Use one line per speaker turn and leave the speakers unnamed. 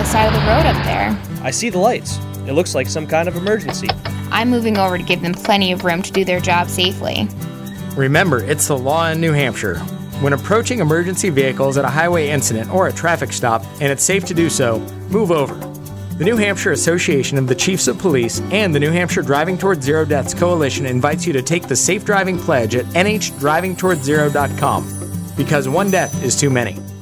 side of the road up there.
I see the lights. It looks like some kind of emergency.
I'm moving over to give them plenty of room to do their job safely.
Remember, it's the law in New Hampshire. When approaching emergency vehicles at a highway incident or a traffic stop, and it's safe to do so, move over. The New Hampshire Association of the Chiefs of Police and the New Hampshire Driving Towards Zero Deaths Coalition invites you to take the Safe Driving Pledge at NHDrivingTowardsZero.com, because one death is too many.